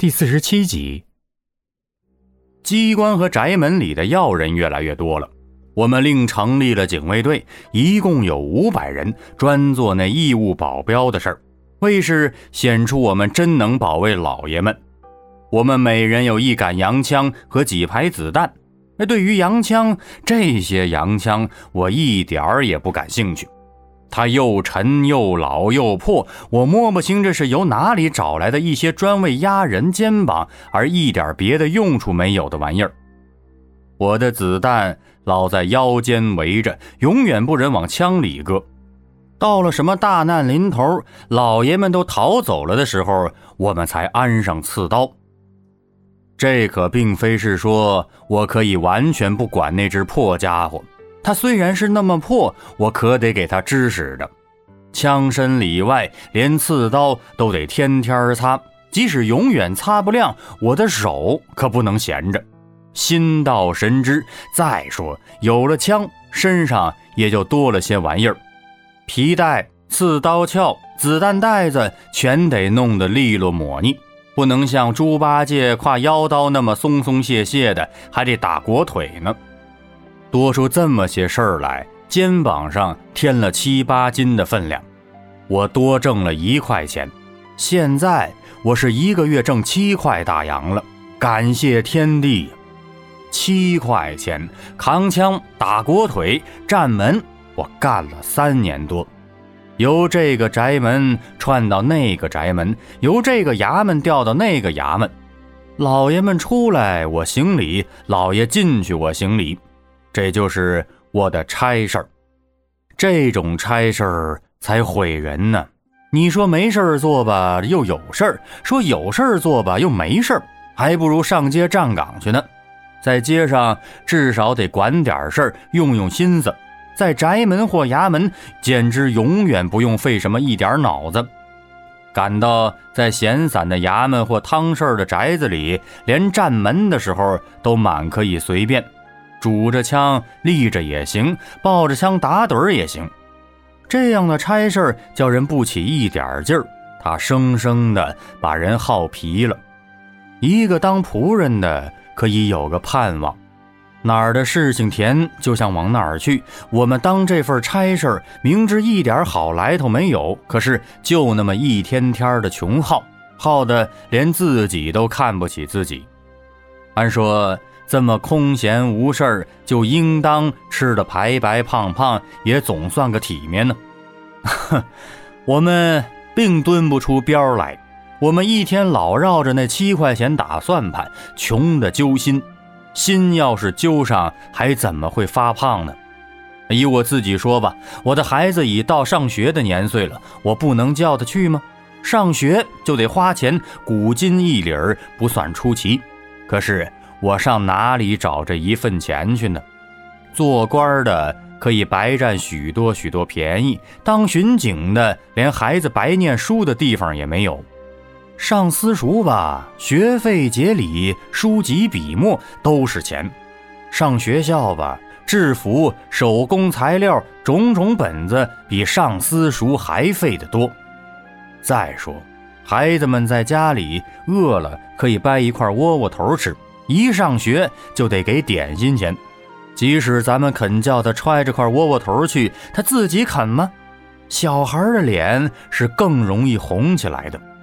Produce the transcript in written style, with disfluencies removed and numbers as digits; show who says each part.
Speaker 1: 第47集。机关和宅门里的要人越来越多了，我们另成立了警卫队，一共有500人，专做那义务保镖的事儿，为是显出我们真能保卫老爷们。我们每人有1杆洋枪和几排子弹。对于洋枪，这些洋枪我一点儿也不感兴趣，它又沉又老又破，我摸不清这是由哪里找来的一些专为压人肩膀而一点别的用处没有的玩意儿。我的子弹老在腰间围着，永远不忍往枪里搁。到了什么大难临头，老爷们都逃走了的时候，我们才安上刺刀。这可并非是说我可以完全不管那只破家伙，它虽然是那么破，我可得给它支使着。枪身里外，连刺刀都得天天擦，即使永远擦不亮，我的手可不能闲着。心到神知，再说有了枪，身上也就多了些玩意儿，皮带、刺刀鞘、子弹袋子全得弄得利落抹腻，不能像猪八戒挎腰刀那么松松懈懈的，还得打裹腿呢。多出这么些事儿来，肩膀上添了7、8斤的分量，我多挣了1块钱。现在我是1个月挣7块大洋了，感谢天地。7块钱，扛枪、打裹腿、站门，我干了3年多。由这个宅门串到那个宅门，由这个衙门调到那个衙门，老爷们出来我行礼，老爷进去我行礼，这就是我的差事儿。这种差事儿才毁人呢。你说没事儿做吧又有事儿，说有事儿做吧又没事儿，还不如上街站岗去呢。在街上至少得管点事儿，用用心思，在宅门或衙门简直永远不用费什么一点脑子。赶到在闲散的衙门或汤事儿的宅子里，连站门的时候都满可以随便，拄着枪立着也行，抱着枪打盹也行。这样的差事叫人不起一点劲儿，他生生的把人耗疲了。一个当仆人的可以有个盼望，哪儿的事情甜就想往哪儿去。我们当这份差事明知一点好来头没有，可是就那么一天天的穷耗，耗得连自己都看不起自己。按说这么空闲无事就应当吃得白白胖胖，也总算个体面呢。我们并蹲不出标来，我们一天老绕着那7块钱打算盘，穷得揪心。心要是揪上，还怎么会发胖呢？以我自己说吧，我的孩子已到上学的年岁了，我不能叫他去吗？上学就得花钱，古今1理不算出奇。可是我上哪里找这一份钱去呢？做官的可以白占许多许多便宜，当巡警的连孩子白念书的地方也没有。上私塾吧，学费、节礼、书籍、笔墨都是钱；上学校吧，制服、手工材料、种种本子比上私塾还费得多。再说孩子们在家里饿了可以掰一块窝窝头吃，一上学就得给点心钱。即使咱们肯叫他揣着块窝窝头去，他自己肯吗？小孩的脸是更容易红起来的。